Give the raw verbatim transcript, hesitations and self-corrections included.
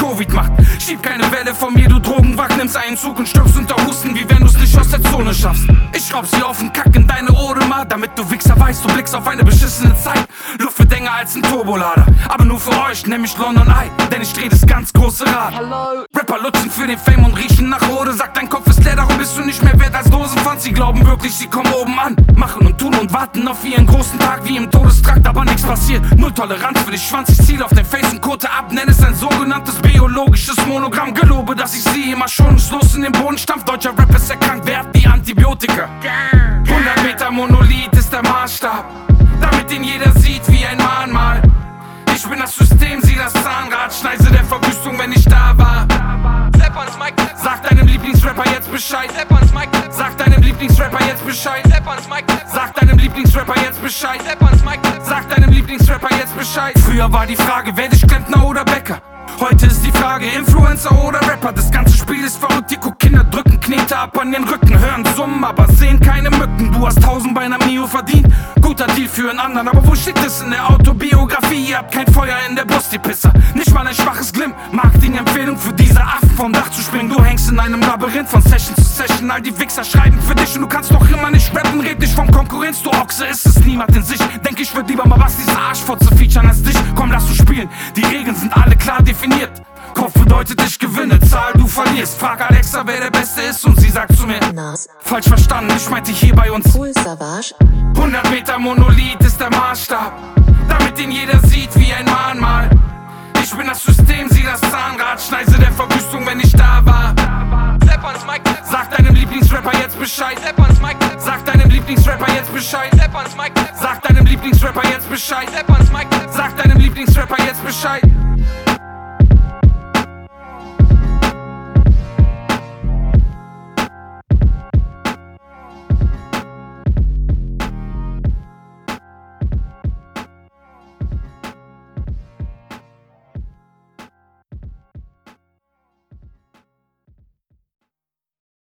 Covid macht. Schieb keine Welle von mir, du Drogenwrack. Nimmst einen Zug und stirbst unter Husten, wie wenn du's nicht aus der Zone schaffst. Ich schraub sie auf den Kack in deine Ohrema, damit du Wichser weißt, du blickst auf eine beschissene Zeit. Luft wird enger als ein Turbolader, aber nur für euch, nämlich London Eye, denn ich dreh das ganz große Rad. Hello. Rapper lutschen für den Fame und riechen nach Rode. Sagt, dein Kopf ist leer, darum bist du nicht mehr wert als Dosenpfand. Sie glauben wirklich, sie kommen oben an, machen und tun und warten auf ihren großen Tag wie im Todestrakt, aber nichts passiert. Null Toleranz für die Schwanz, ich ziel auf den Face und Kote ab, nenn es ein sogenanntes biologisches Monogramm. Gelobe, dass ich sie immer schonungslos in den Boden stampf. Deutscher Rap ist erkrankt, wer hat die Antibiotika? hundert Meter Monolith ist der Maßstab, damit ihn jeder sieht wie ein Mahnmal. Ich bin das System, sie das Zahnrad, Schneise der Verwüstung, wenn ich da war. Sag deinem Lieblingsrapper jetzt Bescheid. Sag deinem Lieblingsrapper jetzt Bescheid. Sag deinem Lieblingsrapper jetzt Bescheid. Sag deinem Lieblingsrapper jetzt Bescheid. Früher war die Frage, werde ich Klempner oder Bäcker? Heute ist die Frage, Influencer oder Rapper. Das ganze Spiel ist verrückt, die Kinder drücken Knete ab an den Rücken. Hören Summen, aber sehen keine Mücken. Du hast tausend bei einer Mio verdient, guter Deal für einen anderen. Aber wo steht das in der Autobiografie? Ihr habt kein Feuer in der Brust, die Pisser. Nicht mal ein schwaches Glimm, Marketing-Empfehlung für diese Affen vom Dach zu springen. Du hängst in einem Labyrinth von Session zu Session. All die Wichser schreiben für dich und du kannst doch immer nicht rappen. Red nicht vom Konkurrenz, du Ochse, ist es niemand in sich. Denk ich würd lieber mal was diese Arschfotze featuren als dich. Komm, lass uns spielen, die Regeln sind alle klar definiert. Kopf bedeutet, ich gewinne, Zahl, du verlierst. Frag Alexa, wer der Beste ist und sie sagt zu mir Nas. Falsch verstanden, ich meinte hier bei uns Cool Savage. hundert Meter Monolith ist der Maßstab, damit ihn jeder sieht wie ein Mahnmal. Ich bin das System, sie das Zahnrad, Schneise der Verwüstung, wenn ich da war. Sag deinem Lieblingsrapper jetzt Bescheid. Sag deinem Lieblingsrapper jetzt Bescheid. Sag deinem Lieblingsrapper jetzt Bescheid. Sag deinem Lieblingsrapper jetzt Bescheid.